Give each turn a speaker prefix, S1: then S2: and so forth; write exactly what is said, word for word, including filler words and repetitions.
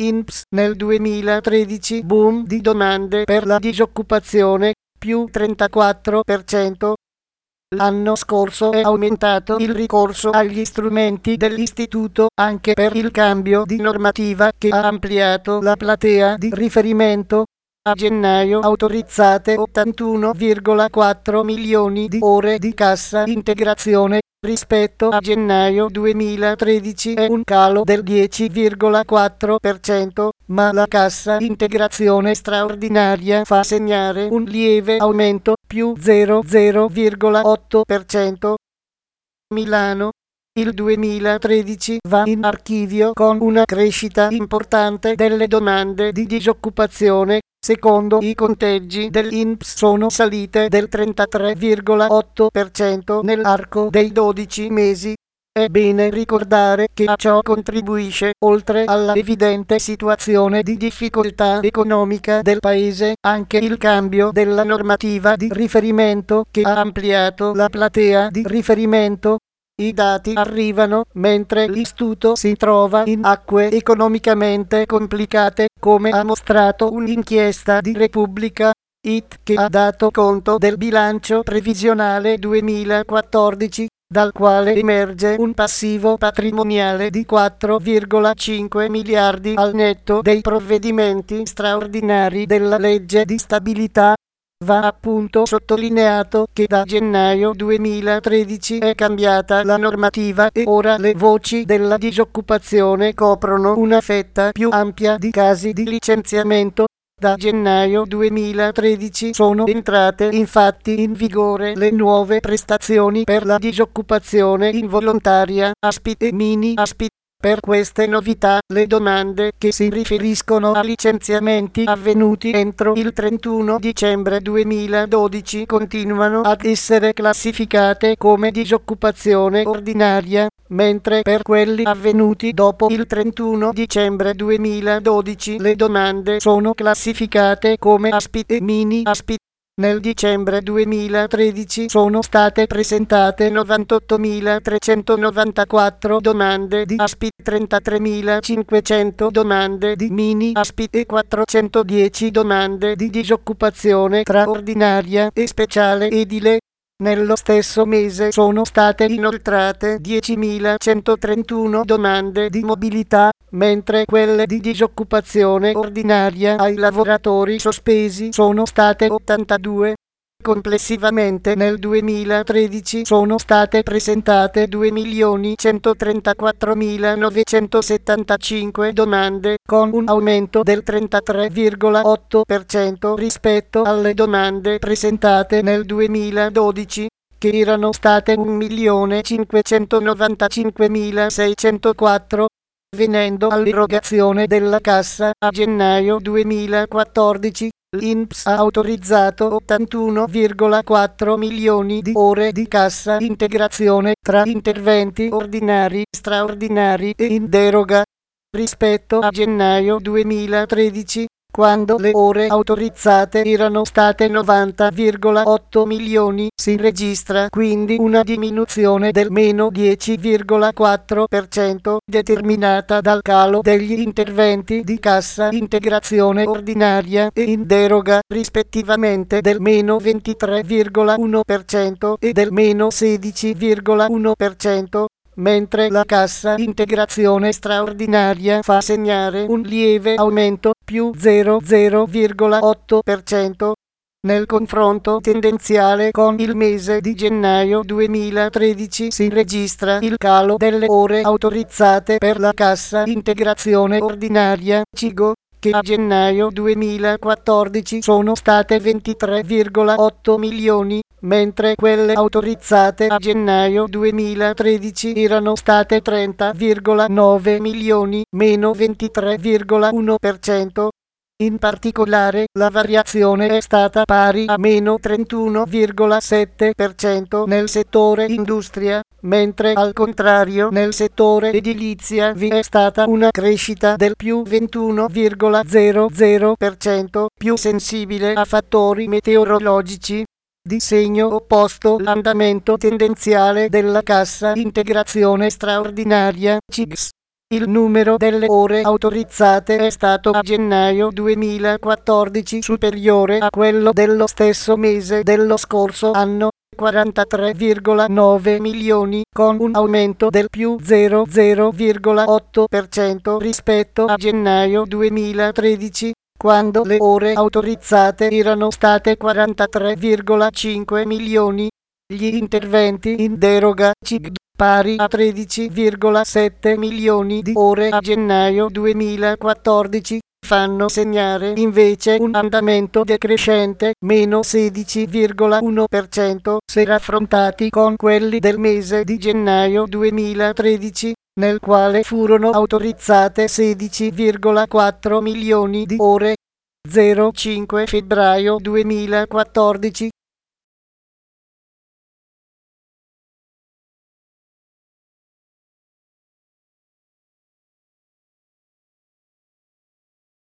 S1: I N P S nel duemilatredici boom di domande per la disoccupazione, più trentaquattro per cento. L'anno scorso è aumentato il ricorso agli strumenti dell'istituto anche per il cambio di normativa che ha ampliato la platea di riferimento. A gennaio autorizzate ottantuno virgola quattro milioni di ore di cassa integrazione. Rispetto a gennaio duemilatredici è un calo del dieci virgola quattro per cento, ma la cassa integrazione straordinaria fa segnare un lieve aumento, più zero virgola otto per cento. Milano. Il duemilatredici va in archivio con una crescita importante delle domande di disoccupazione. Secondo i conteggi dell'I N P S sono salite del trentatré virgola otto per cento nell'arco dei dodici mesi. È bene ricordare che a ciò contribuisce, oltre alla evidente situazione di difficoltà economica del Paese, anche il cambio della normativa di riferimento che ha ampliato la platea di riferimento. I dati arrivano mentre l'istituto si trova in acque economicamente complicate, come ha mostrato un'inchiesta di Repubblica I T che ha dato conto del bilancio previsionale duemilaquattordici, dal quale emerge un passivo patrimoniale di quattro virgola cinque miliardi al netto dei provvedimenti straordinari della legge di stabilità. Va appunto sottolineato che da gennaio duemilatredici è cambiata la normativa e ora le voci della disoccupazione coprono una fetta più ampia di casi di licenziamento. Da gennaio duemilatredici sono entrate infatti in vigore le nuove prestazioni per la disoccupazione involontaria, A S P I e mini A S P I. Per queste novità, le domande che si riferiscono a licenziamenti avvenuti entro il trentuno dicembre duemiladodici continuano ad essere classificate come disoccupazione ordinaria, mentre per quelli avvenuti dopo il trentuno dicembre duemiladodici le domande sono classificate come A S P I e mini A S P I. Nel dicembre duemilatredici sono state presentate novantottomilatrecentonovantaquattro domande di A S P I, trentatremilacinquecento domande di mini A S P I e quattrocentodieci domande di disoccupazione tra ordinaria e speciale edile. Nello stesso mese sono state inoltrate diecimilacentotrentuno domande di mobilità, mentre quelle di disoccupazione ordinaria ai lavoratori sospesi sono state ottantadue. Complessivamente nel duemilatredici sono state presentate due milioni centotrentaquattromilanovecentosettantacinque domande, con un aumento del trentatré virgola otto per cento rispetto alle domande presentate nel duemiladodici, che erano state un milione cinquecentonovantacinquemilaseicentoquattro. Venendo all'erogazione della cassa, a gennaio duemilaquattordici, l'I N P S ha autorizzato ottantuno virgola quattro milioni di ore di cassa integrazione tra interventi ordinari, straordinari e in deroga. Rispetto a gennaio duemilatredici, quando le ore autorizzate erano state novanta virgola otto milioni, si registra quindi una diminuzione del meno dieci virgola quattro per cento determinata dal calo degli interventi di cassa integrazione ordinaria e in deroga, rispettivamente del meno ventitré virgola uno per cento e del meno sedici virgola uno per cento. Mentre la cassa integrazione straordinaria fa segnare un lieve aumento, più zero virgola otto per cento. Nel confronto tendenziale con il mese di gennaio duemilatredici si registra il calo delle ore autorizzate per la cassa integrazione ordinaria, C I G O, che a gennaio duemilaquattordici sono state ventitré virgola otto milioni, mentre quelle autorizzate a gennaio duemilatredici erano state trenta virgola nove milioni, meno ventitré virgola uno per cento. In particolare, la variazione è stata pari a meno trentuno virgola sette per cento nel settore industria, mentre al contrario nel settore edilizia vi è stata una crescita del più ventuno virgola zero zero per cento, più sensibile a fattori meteorologici. Di segno opposto l'andamento tendenziale della cassa integrazione straordinaria, C I G S. Il numero delle ore autorizzate è stato a gennaio duemilaquattordici superiore a quello dello stesso mese dello scorso anno, quarantatré virgola nove milioni, con un aumento del più zero virgola otto per cento rispetto a gennaio duemilatredici, quando le ore autorizzate erano state quarantatré virgola cinque milioni. Gli interventi in deroga C I G D, pari a tredici virgola sette milioni di ore a gennaio duemilaquattordici, fanno segnare invece un andamento decrescente, meno sedici virgola uno per cento, se raffrontati con quelli del mese di gennaio duemilatredici, nel quale furono autorizzate sedici virgola quattro milioni di ore. zero cinque febbraio duemilaquattordici